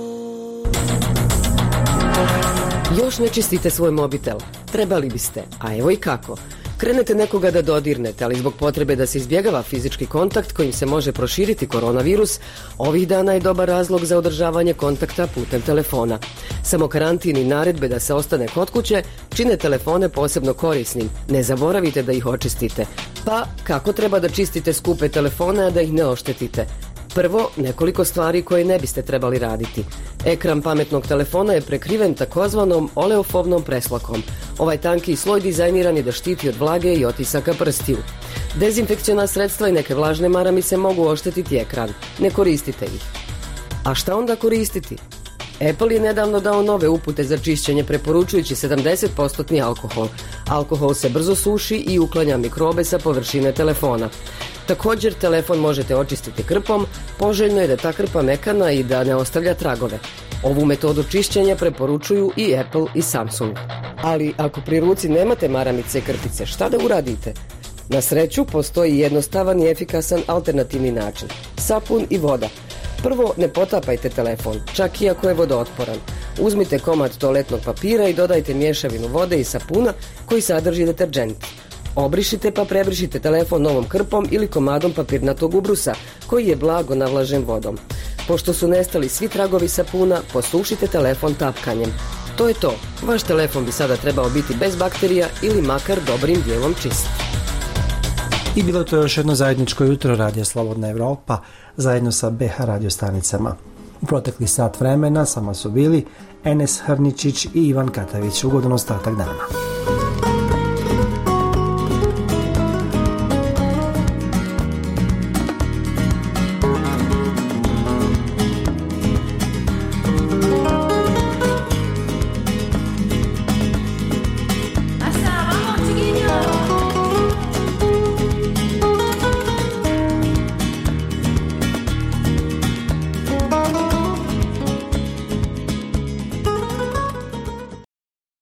Još ne čistite svoj mobitel? Trebali biste, a evo i kako. Krenete nekoga da dodirnete, ali zbog potrebe da se izbjegava fizički kontakt kojim se može proširiti koronavirus, ovih dana je dobar razlog za održavanje kontakta putem telefona. Samo karantin i naredbe da se ostane kod kuće čine telefone posebno korisnim. Ne zaboravite da ih očistite. Pa, kako treba da čistite skupe telefone, a da ih ne oštetite? Prvo, nekoliko stvari koje ne biste trebali raditi. Ekran pametnog telefona je prekriven takozvanom oleofobnom preslakom. Ovaj tanki sloj dizajniran je da štiti od vlage i otisaka prstiju. Dezinfekciona sredstva i neke vlažne maramice mogu oštetiti ekran. Ne koristite ih. A šta onda koristiti? Apple je nedavno dao nove upute za čišćenje preporučujući 70% alkohol. Alkohol se brzo suši i uklanja mikrobe sa površine telefona. Također, telefon možete očistiti krpom, poželjno je da ta krpa mekana i da ne ostavlja tragove. Ovu metodu čišćenja preporučuju i Apple i Samsung. Ali ako pri ruci nemate maramice i krpice, šta da uradite? Na sreću, postoji jednostavan i efikasan alternativni način. Sapun i voda. Prvo, ne potapajte telefon, čak i ako je vodootporan. Uzmite komad toaletnog papira i dodajte mješavinu vode i sapuna koji sadrži deterdžent. Obrišite pa prebrišite telefon novom krpom ili komadom papirnatog ubrusa koji je blago navlažen vodom. Pošto su nestali svi tragovi sapuna, posušite telefon tapkanjem. To je to. Vaš telefon bi sada trebao biti bez bakterija ili makar dobrim dijelom čist. I bilo to još jedno zajedničko jutro Radija Slobodna Evropa zajedno sa BH radio stanicama. U protekli sat vremena sama su bili Enes Hrničić i Ivan Katavić. Ugodan ostatak dana.